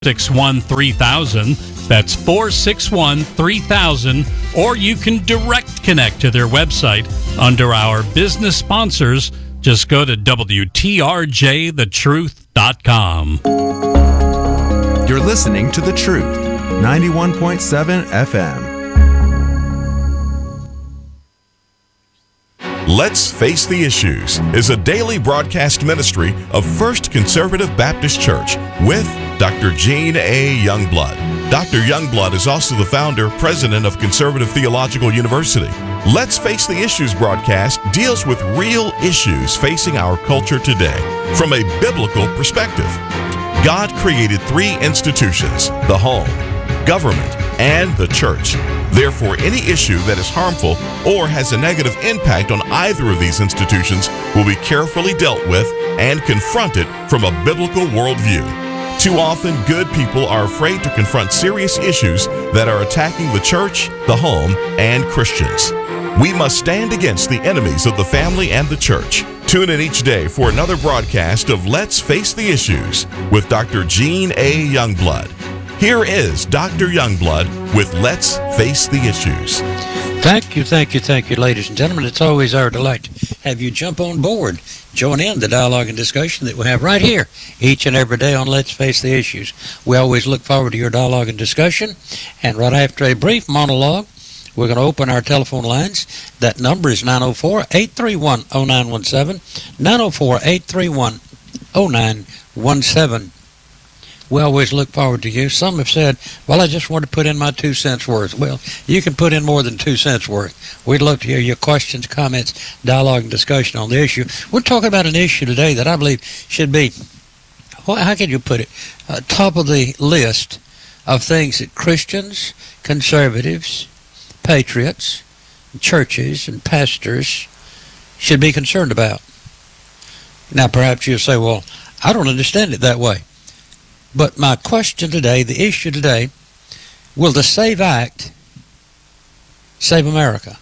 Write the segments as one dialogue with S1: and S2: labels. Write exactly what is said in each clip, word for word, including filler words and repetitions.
S1: six one three thousand. That's four six one three thousand. Or you can direct connect to their website under our business sponsors. Just go to W T R J the truth dot com.
S2: You're listening to The Truth, ninety-one point seven F M.
S3: Let's Face the Issues is a daily broadcast ministry of First Conservative Baptist Church with Doctor Gene A. Youngblood. Doctor Youngblood is also the founder, president of Conservative Theological University. Let's Face the Issues broadcast deals with real issues facing our culture today from a biblical perspective. God created three institutions: the home, government, and the church. Therefore, any issue that is harmful or has a negative impact on either of these institutions will be carefully dealt with and confronted from a biblical worldview. Too often, good people are afraid to confront serious issues that are attacking the church, the home, and Christians. We must stand against the enemies of the family and the church. Tune in each day for another broadcast of Let's Face the Issues with Doctor Gene A. Youngblood. Here is Doctor Youngblood with Let's Face the Issues.
S4: Thank you, thank you, thank you, ladies and gentlemen. It's always our delight to have you jump on board, join in the dialogue and discussion that we have right here each and every day on Let's Face the Issues. We always look forward to your dialogue and discussion. And right after a brief monologue, we're going to open our telephone lines. That number is nine oh four, eight three one, oh nine one seven, nine oh four, eight three one, oh nine one seven. We always look forward to you. Some have said, well, I just want to put in my two cents worth. Well, you can put in more than two cents worth. We'd love to hear your questions, comments, dialogue, and discussion on the issue. We're talking about an issue today that I believe should be, well, how can you put it, uh, top of the list of things that Christians, conservatives, patriots, churches, and pastors should be concerned about. Now, perhaps you'll say, well, I don't understand it that way. But my question today, the issue today, will the SAVE Act save America?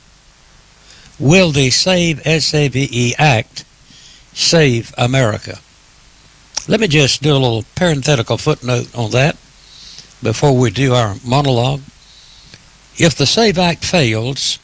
S4: Will the SAVE, S A V E Act save America? Let me just do a little parenthetical footnote on that before we do our monologue. If the SAVE Act fails,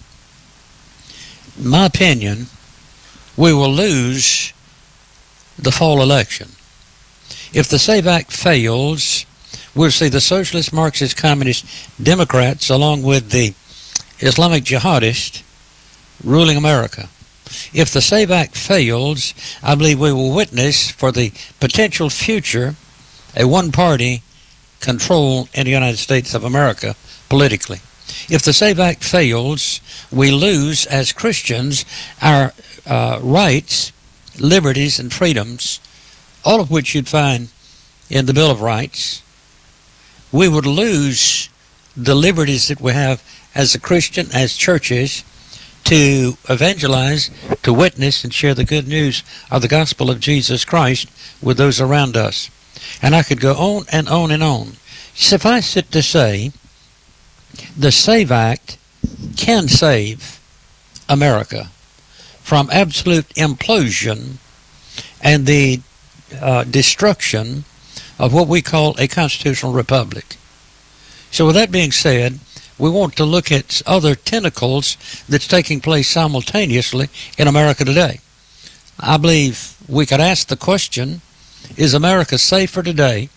S4: in my opinion, we will lose the fall election. If the SAVE Act fails, we'll see the Socialist, Marxist, Communist, Democrats, along with the Islamic jihadists, ruling America. If the SAVE Act fails, I believe we will witness for the potential future a one-party control in the United States of America politically. If the SAVE Act fails, we lose, as Christians, our uh, rights, liberties, and freedoms, all of which you'd find in the Bill of Rights. We would lose the liberties that we have as a Christian, as churches, to evangelize, to witness, and share the good news of the gospel of Jesus Christ with those around us. And I could go on and on and on. Suffice it to say, the SAVE Act can save America from absolute implosion and the uh, destruction of what we call a constitutional republic. So with that being said, we want to look at other tentacles that's taking place simultaneously in America today. I believe we could ask the question, is America safer today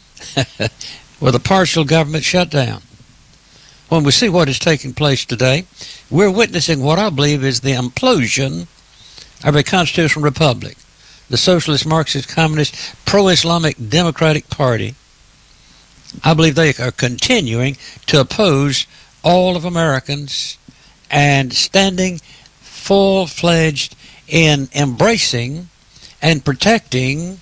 S4: with a partial government shutdown? When we see what is taking place today, we're witnessing what I believe is the implosion of a constitutional republic. The Socialist, Marxist, Communist, pro-Islamic Democratic Party, I believe they are continuing to oppose all of Americans and standing full-fledged in embracing and protecting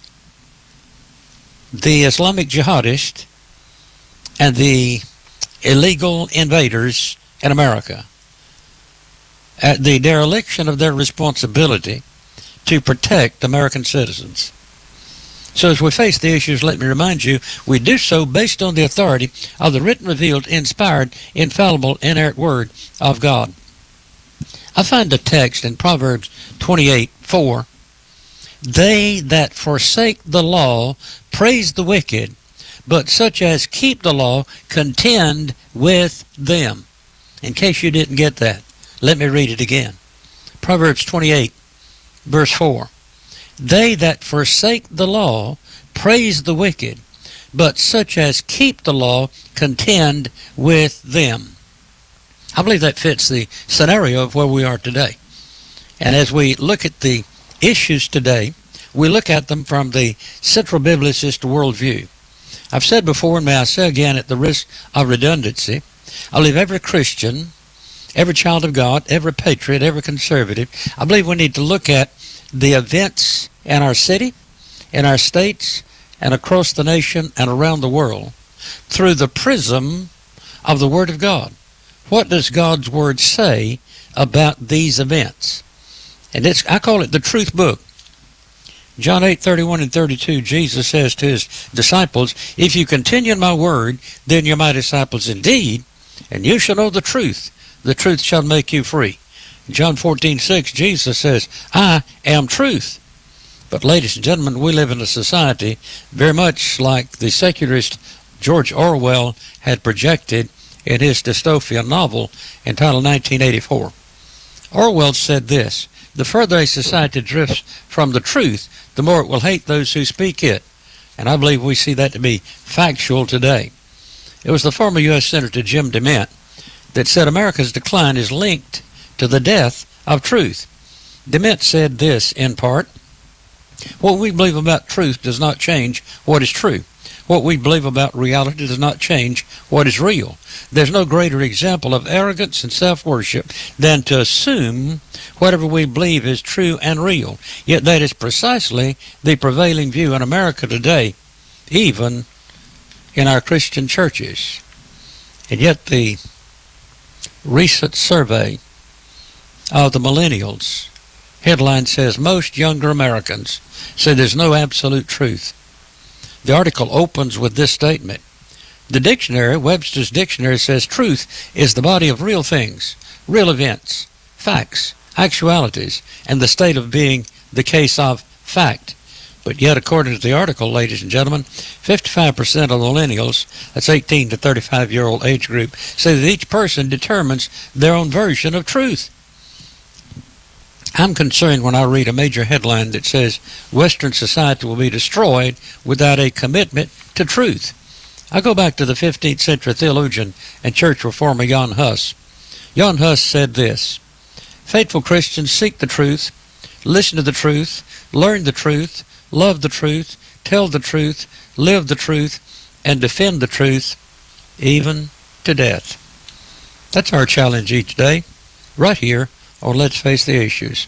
S4: the Islamic jihadists and the illegal invaders in America at the dereliction of their responsibility to protect American citizens. So as we face the issues, let me remind you, we do so based on the authority of the written, revealed, inspired, infallible, inerrant Word of God. I find a text in Proverbs twenty-eight four. They that forsake the law praise the wicked, but such as keep the law contend with them. In case you didn't get that, let me read it again. Proverbs twenty-eight, verse four. They that forsake the law praise the wicked, but such as keep the law contend with them. I believe that fits the scenario of where we are today. And as we look at the issues today, we look at them from the central biblicist worldview. I've said before, and may I say again at the risk of redundancy, I believe every Christian, every child of God, every patriot, every conservative, I believe we need to look at the events in our city, in our states, and across the nation and around the world through the prism of the Word of God. What does God's Word say about these events? And it's, I call it the truth book. John eight, thirty-one and thirty-two, Jesus says to his disciples, if you continue in my word, then you're my disciples indeed, and you shall know the truth. The truth shall make you free. John fourteen, six, Jesus says, I am truth. But ladies and gentlemen, we live in a society very much like the secularist George Orwell had projected in his dystopian novel entitled nineteen eighty-four. Orwell said this, the further a society drifts from the truth, the more it will hate those who speak it. And I believe we see that to be factual today. It was the former U S Senator Jim DeMint that said America's decline is linked to the death of truth. DeMint said this in part, what we believe about truth does not change what is true. What we believe about reality does not change what is real. There's no greater example of arrogance and self-worship than to assume whatever we believe is true and real. Yet that is precisely the prevailing view in America today, even in our Christian churches. And yet the recent survey of the millennials, headline says, most younger Americans say there's no absolute truth. The article opens with this statement. The dictionary, Webster's Dictionary, says truth is the body of real things, real events, facts, actualities, and the state of being the case of fact. But yet, according to the article, ladies and gentlemen, fifty-five percent of millennials, that's eighteen to thirty-five-year-old age group, say that each person determines their own version of truth. I'm concerned when I read a major headline that says Western society will be destroyed without a commitment to truth. I go back to the fifteenth century theologian and church reformer Jan Hus. Jan Hus said this, faithful Christians seek the truth, listen to the truth, learn the truth, love the truth, tell the truth, live the truth, and defend the truth, even to death. That's our challenge each day, right here on Let's Face the Issues.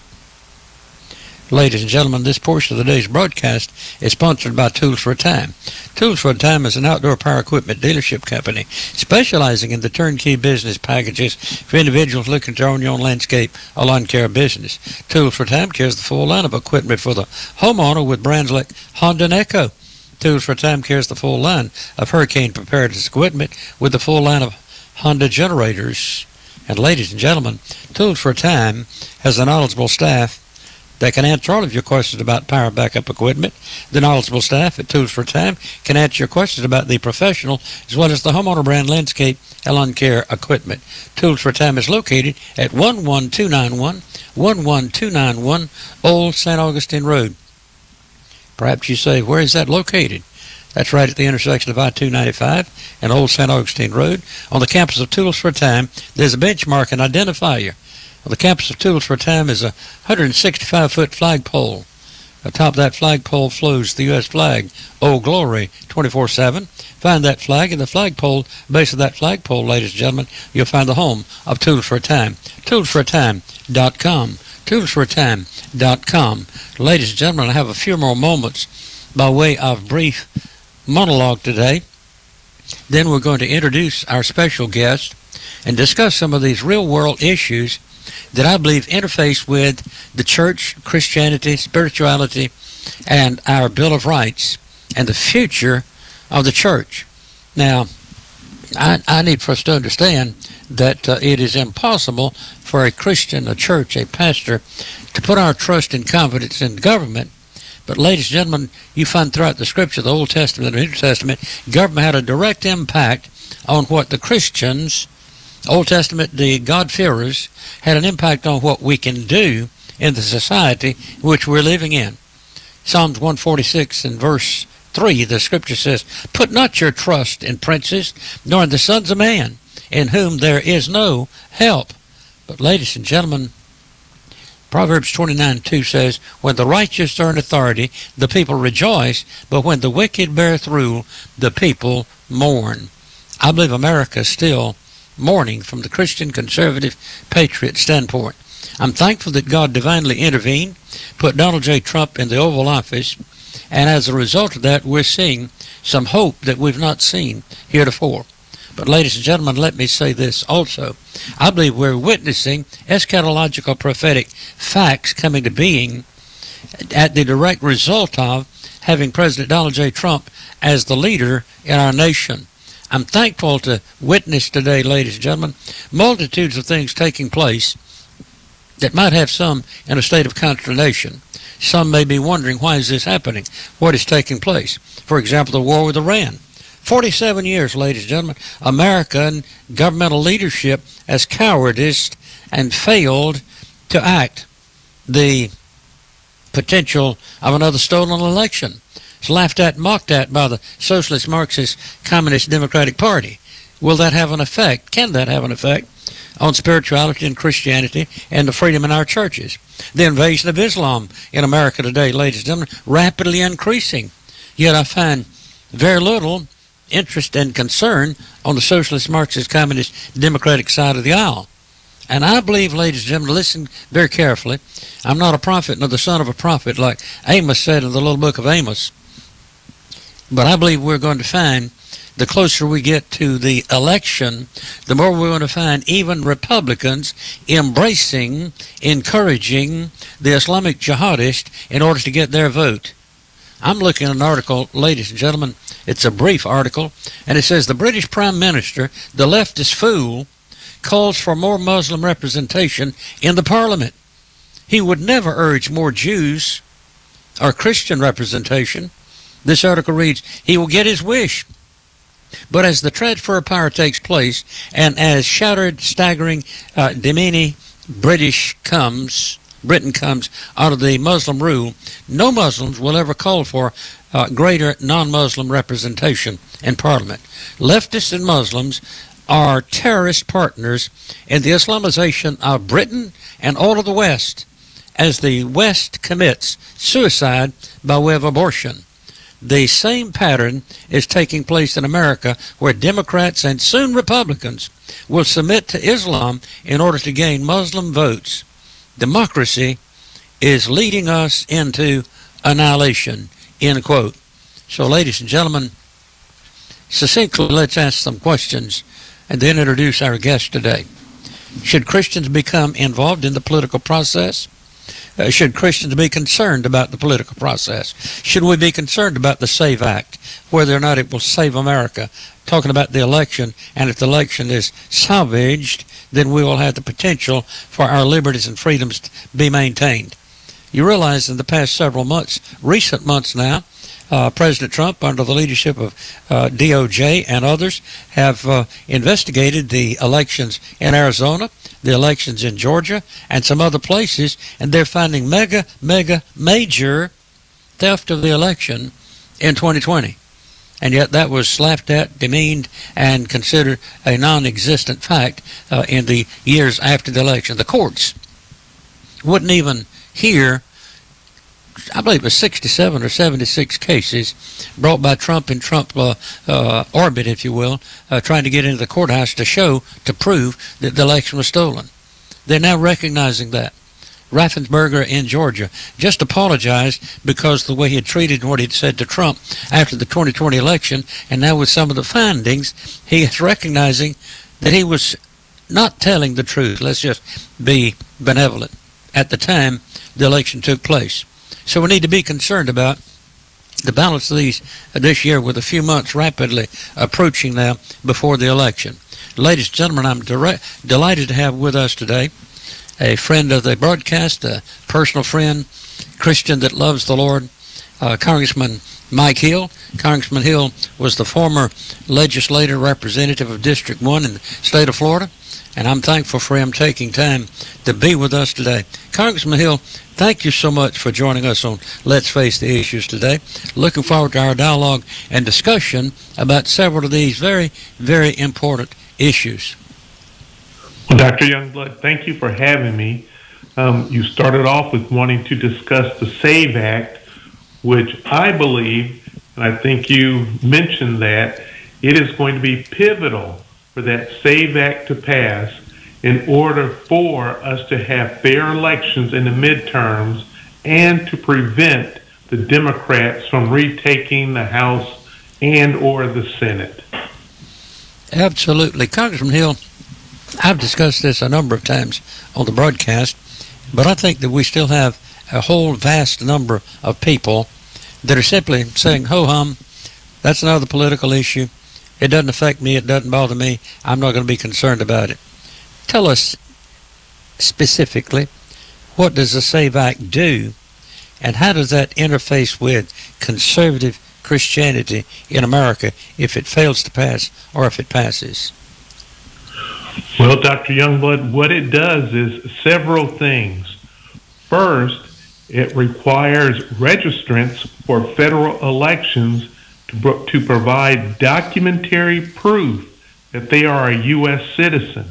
S4: Ladies and gentlemen, this portion of the day's broadcast is sponsored by Tools for a Time. Tools for a Time is an outdoor power equipment dealership company specializing in the turnkey business packages for individuals looking to own your own landscape or lawn care business. Tools for a Time carries the full line of equipment for the homeowner with brands like Honda and Echo. Tools for a Time carries the full line of hurricane preparedness equipment with the full line of Honda generators. And ladies and gentlemen, Tools for a Time has a knowledgeable staff that can answer all of your questions about power backup equipment. The knowledgeable staff at Tools for a Time can answer your questions about the professional as well as the homeowner brand landscape and lawn care equipment. Tools for a Time is located at one one two nine one, one one two nine one Old Saint Augustine Road. Perhaps you say, where is that located? That's right at the intersection of I two ninety-five and Old Saint Augustine Road. On the campus of Tools for a Time, there's a benchmark and identifier. On the campus of Tools for a Time is a one hundred sixty-five foot flagpole. Atop that flagpole flows the U S flag, Old Glory, twenty-four seven. Find that flag, and the flagpole, base of that flagpole, ladies and gentlemen, you'll find the home of Tools for a Time. tools for a time dot com. tools for a time dot com. Ladies and gentlemen, I have a few more moments by way of brief monologue today. Then we're going to introduce our special guest and discuss some of these real-world issues that I believe interface with the church, Christianity, spirituality, and our Bill of Rights and the future of the church. Now, I, I need for us to understand that uh, it is impossible for a Christian, a church, a pastor, to put our trust and confidence in government, But ladies and gentlemen, you find throughout the Scripture, the Old Testament and the New Testament, government had a direct impact on what the Christians, Old Testament, the God-fearers, had an impact on what we can do in the society which we're living in. Psalms one forty-six and verse three, the Scripture says, "Put not your trust in princes, nor in the sons of man, in whom there is no help." But ladies and gentlemen, Proverbs twenty-nine two says, "When the righteous are in authority, the people rejoice, but when the wicked beareth rule, the people mourn." I believe America is still mourning from the Christian conservative patriot standpoint. I'm thankful that God divinely intervened, put Donald J. Trump in the Oval Office, and as a result of that, we're seeing some hope that we've not seen heretofore. But ladies and gentlemen, let me say this also. I believe we're witnessing eschatological prophetic facts coming to being at the direct result of having President Donald J. Trump as the leader in our nation. I'm thankful to witness today, ladies and gentlemen, multitudes of things taking place that might have some in a state of consternation. Some may be wondering, why is this happening? What is taking place? For example, the war with Iran. forty-seven years, ladies and gentlemen, American governmental leadership has cowardice and failed to act. The potential of another stolen election is laughed at and mocked at by the Socialist, Marxist, Communist, Democratic Party. Will that have an effect? Can that have an effect on spirituality and Christianity and the freedom in our churches? The invasion of Islam in America today, ladies and gentlemen, rapidly increasing. Yet I find very little interest and concern on the Socialist, Marxist, Communist, Democratic side of the aisle. And I believe, ladies and gentlemen, listen very carefully. I'm not a prophet nor the son of a prophet, like Amos said in the little book of Amos. But I believe we're going to find, the closer we get to the election, the more we're going to find even Republicans embracing, encouraging the Islamic jihadists in order to get their vote. I'm looking at an article, ladies and gentlemen. It's a brief article, and it says the British Prime Minister, the leftist fool, calls for more Muslim representation in the Parliament. He would never urge more Jews or Christian representation. This article reads, he will get his wish. But as the transfer of power takes place, and as shattered, staggering, uh, demeaning British comes, Britain comes out of the Muslim rule, no Muslims will ever call for uh, greater non-Muslim representation in Parliament. Leftists and Muslims are terrorist partners in the Islamization of Britain and all of the West, as the West commits suicide by way of abortion. The same pattern is taking place in America, where Democrats and soon Republicans will submit to Islam in order to gain Muslim votes. Democracy is leading us into annihilation, end quote. So, ladies and gentlemen, succinctly, let's ask some questions and then introduce our guest today. Should Christians become involved in the political process? Uh, should Christians be concerned about the political process? Should we be concerned about the SAVE Act, whether or not it will save America? Talking about the election, and if the election is salvaged, then we will have the potential for our liberties and freedoms to be maintained. You realize in the past several months, recent months now, Uh, President Trump, under the leadership of uh, D O J and others, have uh, investigated the elections in Arizona, the elections in Georgia, and some other places, and they're finding mega, mega, major theft of the election in twenty twenty. And yet that was laughed at, demeaned, and considered a non-existent fact uh, in the years after the election. The courts wouldn't even hear, I believe it was sixty-seven or seventy-six cases brought by Trump in Trump uh, uh, orbit, if you will, uh, trying to get into the courthouse to show, to prove that the election was stolen. They're now recognizing that. Raffensperger in Georgia just apologized because of the way he had treated and what he'd said to Trump after the twenty twenty election, and now with some of the findings, he is recognizing that he was not telling the truth. Let's just be benevolent. At the time the election took place. So we need to be concerned about the balance of these uh, this year, with a few months rapidly approaching now before the election. Ladies and gentlemen, I'm direct, delighted to have with us today a friend of the broadcast, a personal friend, Christian that loves the Lord, uh, Congressman Mike Hill. Congressman Hill was the former legislative representative of District one in the state of Florida, and I'm thankful for him taking time to be with us today. Congressman Hill, thank you so much for joining us on Let's Face the Issues today. Looking forward to our dialogue and discussion about several of these very, very important issues.
S5: Well, Doctor Youngblood, thank you for having me. Um, you started off with wanting to discuss the SAVE Act, which I believe, and I think you mentioned that, it is going to be pivotal for that SAVE Act to pass in order for us to have fair elections in the midterms and to prevent the Democrats from retaking the House and or the Senate.
S4: Absolutely. Congressman Hill, I've discussed this a number of times on the broadcast, but I think that we still have a whole vast number of people that are simply saying, ho-hum, that's another political issue. It doesn't affect me. It doesn't bother me. I'm not going to be concerned about it. Tell us specifically, what does the SAVE Act do, and how does that interface with conservative Christianity in America if it fails to pass or if it passes?
S5: Well, Doctor Youngblood, what it does is several things. First, it requires registrants for federal elections to, to provide documentary proof that they are a U S citizen.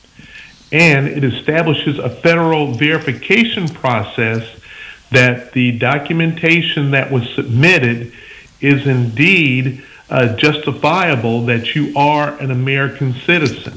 S5: And it establishes a federal verification process that the documentation that was submitted is indeed uh, justifiable that you are an American citizen.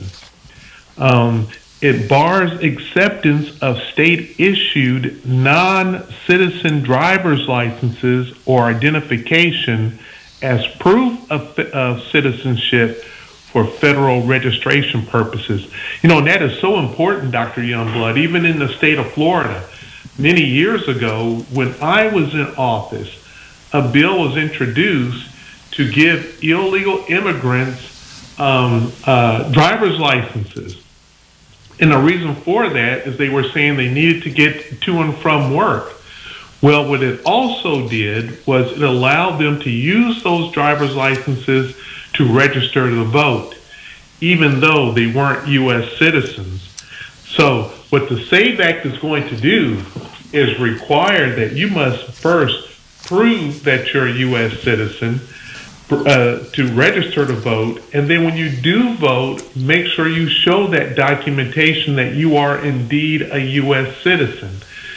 S5: Um, it bars acceptance of state-issued non-citizen driver's licenses or identification as proof of, of citizenship for federal registration purposes. You know, and that is so important, Doctor Youngblood, even in the state of Florida. Many years ago, when I was in office, a bill was introduced to give illegal immigrants um, uh, driver's licenses. And the reason for that is they were saying they needed to get to and from work. Well, what it also did was it allowed them to use those driver's licenses to register to vote, even though they weren't U S citizens. So what the SAVE Act is going to do is require that you must first prove that you're a U S citizen uh, to register to vote, and then when you do vote, make sure you show that documentation that you are indeed a U S citizen.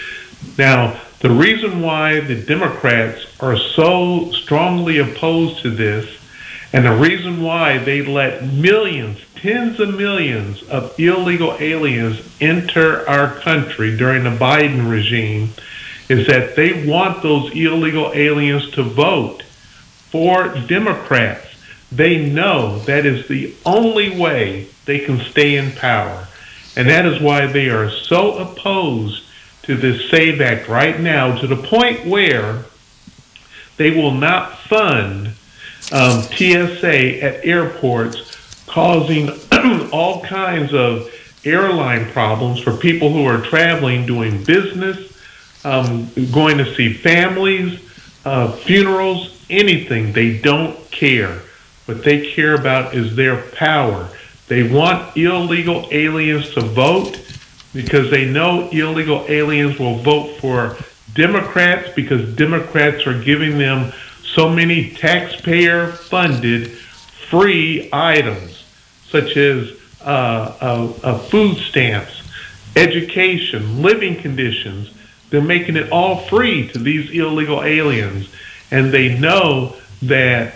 S5: Now, the reason why the Democrats are so strongly opposed to this, and the reason why they let millions, tens of millions of illegal aliens enter our country during the Biden regime, is that they want those illegal aliens to vote for Democrats. They know that is the only way they can stay in power. And that is why they are so opposed to this SAVE Act right now, to the point where they will not fund um, T S A at airports, causing all kinds of airline problems for people who are traveling, doing business, um, going to see families, uh, funerals, anything. They don't care. What they care about is their power. They want illegal aliens to vote because they know illegal aliens will vote for Democrats because Democrats are giving them so many taxpayer-funded free items, such as uh, uh, uh, food stamps, education, living conditions. They're making it all free to these illegal aliens. And they know that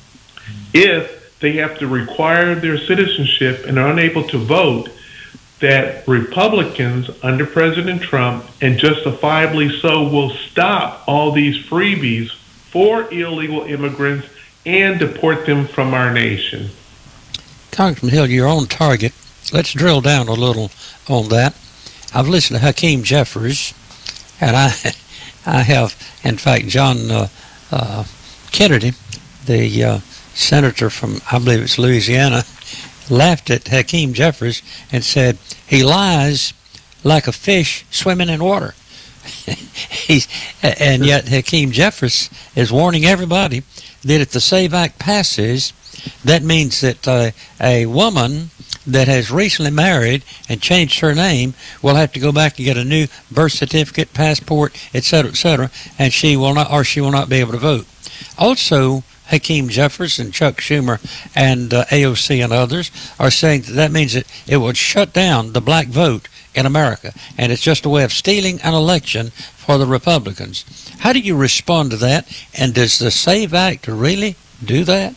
S5: if they have to require their citizenship and are unable to vote, that Republicans under President Trump, and justifiably so, will stop all these freebies for illegal immigrants and deport them from our nation.
S4: Congressman Hill, you're on target. Let's drill down a little on that. I've listened to Hakeem Jeffries, and I I have, in fact, John uh, uh, Kennedy, the uh, senator from, I believe it's Louisiana, laughed at Hakeem Jeffries and said, he lies like a fish swimming in water. He's, and yet Hakeem Jeffries is warning everybody that if the SAVE Act passes, that means that uh, a woman that has recently married and changed her name will have to go back and get a new birth certificate, passport, et cetera, et cetera, and she will not, or she will not be able to vote. Also, Hakeem Jeffries and Chuck Schumer and uh, A O C and others are saying that that means that it would shut down the black vote in America, and it's just a way of stealing an election for the Republicans. How do you respond to that, and does the SAVE Act really do that?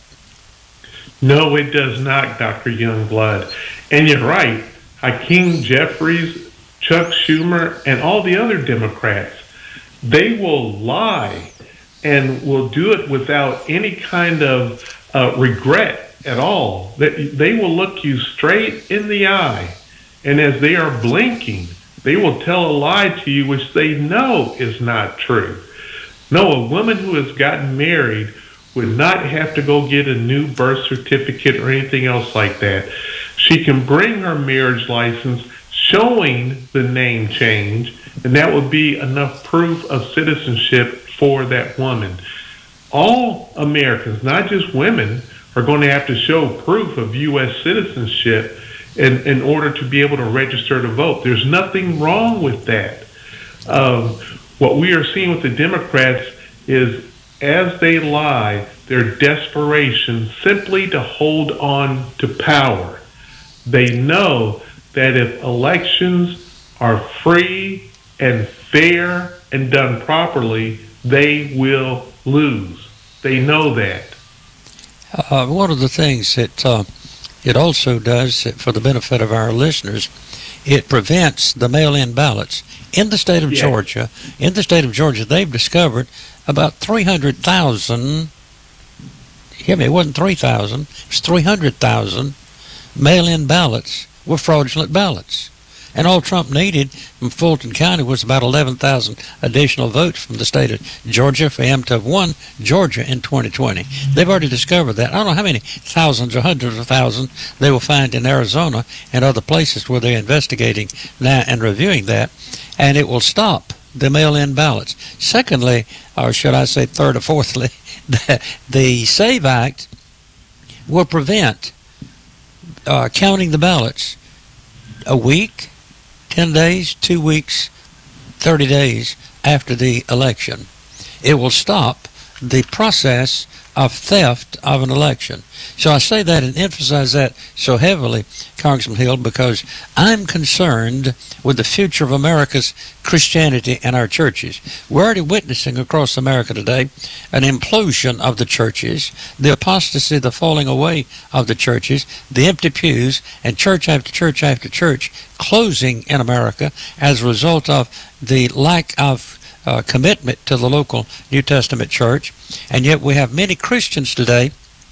S5: No, it does not, Doctor Youngblood. And you're right. Hakeem Jeffries, Chuck Schumer, and all the other Democrats, they will lie and will do it without any kind of uh, regret at all. They, they will look you straight in the eye, and as they are blinking, they will tell a lie to you which they know is not true. No, a woman who has gotten married would not have to go get a new birth certificate or anything else like that. She can bring her marriage license showing the name change, and that would be enough proof of citizenship for that woman. All Americans, not just women, are going to have to show proof of U S citizenship in, in order to be able to register to vote. There's nothing wrong with that. Um, what we are seeing with the Democrats is, as they lie, their desperation simply to hold on to power. They know that if elections are free and fair and done properly, they will lose. They know that.
S4: Uh, one of the things that uh, it also does, for the benefit of our listeners, it prevents the mail-in ballots. In the state of
S5: Yes.
S4: Georgia, in the state of Georgia, they've discovered about three hundred thousand, hear me, it wasn't three thousand, it was three hundred thousand mail-in ballots were fraudulent ballots. And all Trump needed from Fulton County was about eleven thousand additional votes from the state of Georgia for him to have won Georgia in twenty twenty. They've already discovered that. I don't know how many thousands or hundreds of thousands they will find in Arizona and other places where they're investigating now and reviewing that, and it will stop the mail-in ballots. Secondly, or should I say third or fourthly, the, the SAVE Act will prevent uh, counting the ballots a week, ten days, two weeks, thirty days after the election. It will stop the process of theft of an election. So I say that and emphasize that so heavily, Congressman Hill, because I'm concerned with the future of America's Christianity and our churches. We're already witnessing across America today an implosion of the churches, the apostasy, the falling away of the churches, the empty pews, and church after church after church closing in America as a result of the lack of Uh, commitment to the local New Testament church. And yet we have many Christians today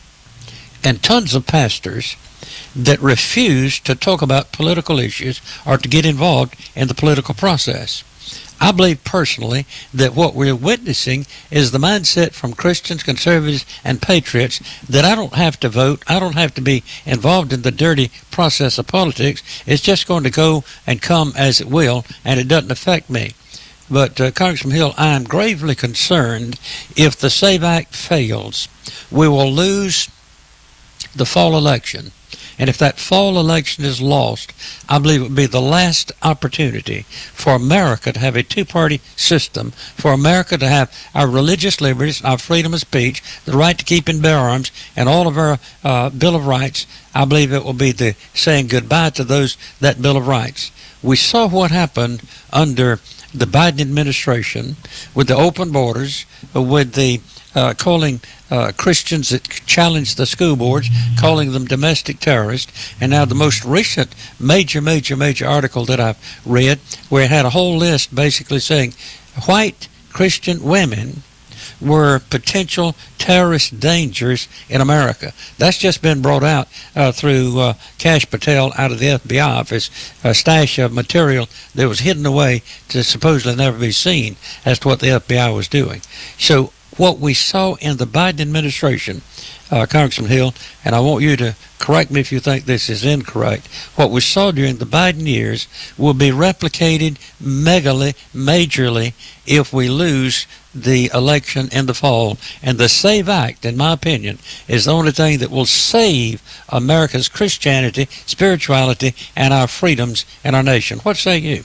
S4: and tons of pastors that refuse to talk about political issues or to get involved in the political process. I believe personally that what we're witnessing is the mindset from Christians, conservatives, and patriots that I don't have to vote, I don't have to be involved in the dirty process of politics. It's just going to go and come as it will, and it doesn't affect me. But, uh, Congressman Hill, I am gravely concerned if the SAVE Act fails, we will lose the fall election. And if that fall election is lost, I believe it would be the last opportunity for America to have a two-party system, for America to have our religious liberties, our freedom of speech, the right to keep and bear arms, and all of our uh, Bill of Rights. I believe it will be the saying goodbye to those that Bill of Rights. We saw what happened under the Biden administration with the open borders, with the uh, calling uh, Christians that challenged the school boards, calling them domestic terrorists, and now the most recent major, major, major article that I've read, where it had a whole list basically saying white Christian women were potential terrorist dangers in America. That's just been brought out uh, through uh, Kash Patel out of the F B I office, a stash of material that was hidden away to supposedly never be seen as to what the F B I was doing. So what we saw in the Biden administration uh, Congressman Hill, and I want you to correct me if you think this is incorrect. What we saw during the Biden years will be replicated megally, majorly, if we lose the election in the fall. And the SAVE Act, in my opinion, is the only thing that will save America's Christianity, spirituality, and our freedoms in our nation. What say you?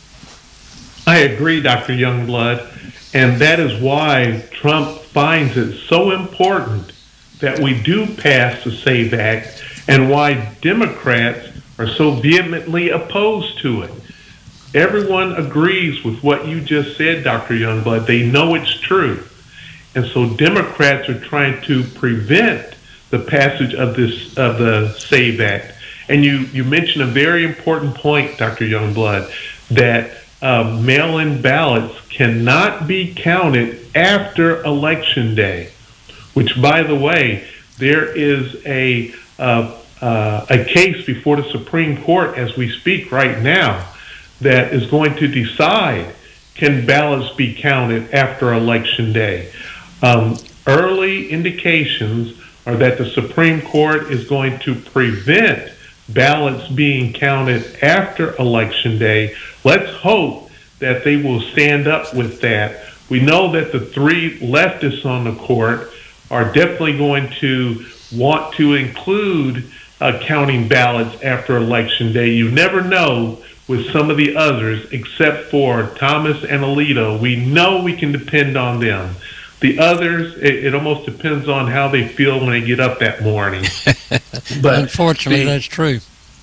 S5: I agree, Doctor Youngblood, and that is why Trump finds it so important that we do pass the SAVE Act, and why Democrats are so vehemently opposed to it. Everyone agrees with what you just said, Doctor Youngblood. They know it's true. And so Democrats are trying to prevent the passage of this of the SAVE Act. And you, you mentioned a very important point, Doctor Youngblood, that uh, mail-in ballots cannot be counted after Election Day, which, by the way, there is a uh, uh, a case before the Supreme Court as we speak right now that is going to decide, can ballots be counted after Election Day? Um, early indications are that the Supreme Court is going to prevent ballots being counted after Election Day. Let's hope that they will stand up with that. We know that the three leftists on the court are definitely going to want to include uh, counting ballots after Election Day. You never know with some of the others, except for Thomas and Alito. We know we can depend on them. The others, it, it almost depends on how they feel when they get up that morning.
S4: But unfortunately,
S5: the,
S4: that's true.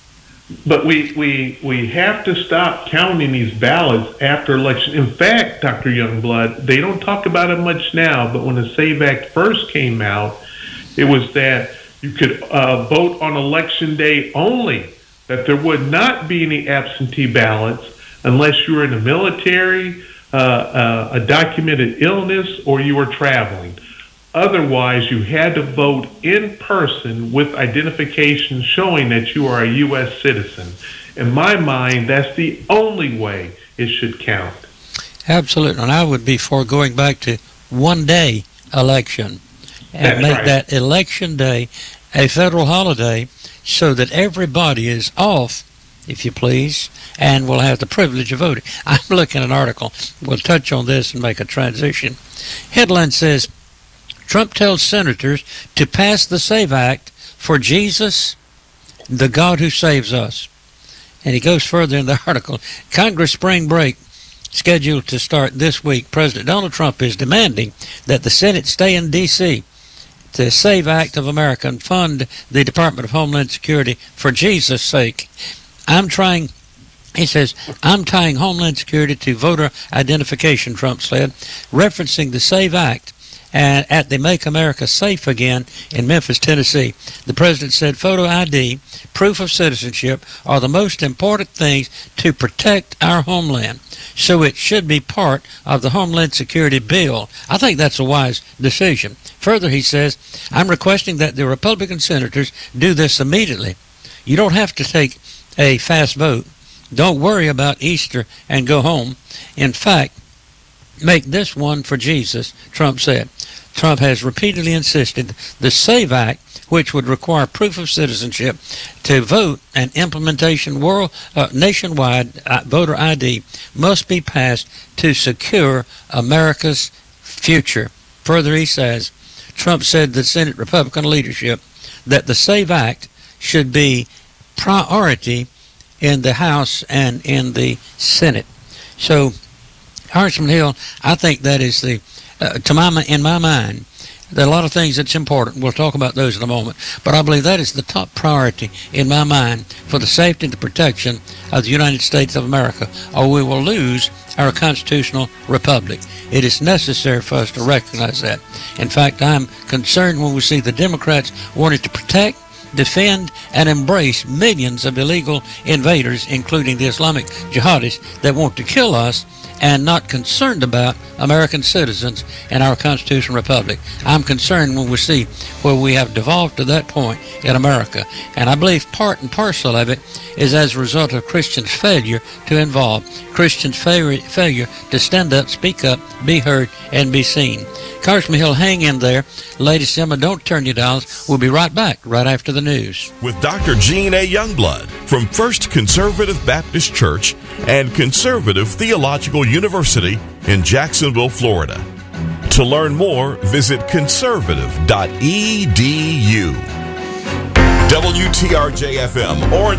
S5: But we, we, we have to stop counting these ballots after election. In fact, Doctor Youngblood, they don't talk about it much now, but when the SAVE Act first came out, it was that you could uh, vote on Election Day only, that there would not be any absentee ballots unless you were in the military, uh, uh, a documented illness, or you were traveling. Otherwise, you had to vote in person with identification showing that you are a U S citizen. In my mind, that's the only way it should count.
S4: Absolutely. And I would be for going back to one-day election and
S5: That's
S4: make
S5: right.
S4: that Election Day a federal holiday so that everybody is off, if you please, and will have the privilege of voting. I'm looking at an article. We'll touch on this and make a transition. Headline says, Trump tells senators to pass the SAVE Act for Jesus, the God who saves us. And he goes further in the article. Congress spring break scheduled to start this week. President Donald Trump is demanding that the Senate stay in D C to SAVE Act of America and fund the Department of Homeland Security for Jesus' sake. I'm trying, he says, I'm tying Homeland Security to voter identification, Trump said, referencing the SAVE Act and at the Make America Safe Again in Memphis, Tennessee. The president said photo I D, proof of citizenship, are the most important things to protect our homeland. So it should be part of the Homeland Security bill. I think that's a wise decision. Further, he says, I'm requesting that the Republican senators do this immediately. You don't have to take a fast vote. Don't worry about Easter and go home. In fact, make this one for Jesus, Trump said. Trump has repeatedly insisted the SAVE Act, which would require proof of citizenship to vote and implementation world uh, nationwide uh, voter I D, must be passed to secure America's future. Further, he says, Trump said to the Senate Republican leadership that the SAVE Act should be priority in the House and in the Senate. So, Congressman Hill, I think that is the, uh, to my in my mind, there are a lot of things that's important. We'll talk about those in a moment. But I believe that is the top priority in my mind for the safety and the protection of the United States of America, or we will lose our constitutional republic. It is necessary for us to recognize that. In fact, I'm concerned when we see the Democrats wanting to protect, defend, and embrace millions of illegal invaders, including the Islamic jihadists that want to kill us and not concerned about American citizens and our constitutional republic. I'm concerned when we see where we have devolved to that point in America. And I believe part and parcel of it is as a result of Christians' failure to involve, Christians' fa- failure to stand up, speak up, be heard, and be seen. Congressman Hill, hang in there. Ladies and gentlemen, don't turn your dials. We'll be right back right after the news.
S3: With Doctor Gene A. Youngblood from First Conservative Baptist Church and Conservative Theological University in Jacksonville, Florida. To learn more, visit conservative dot e d u. W T R J F M, Orange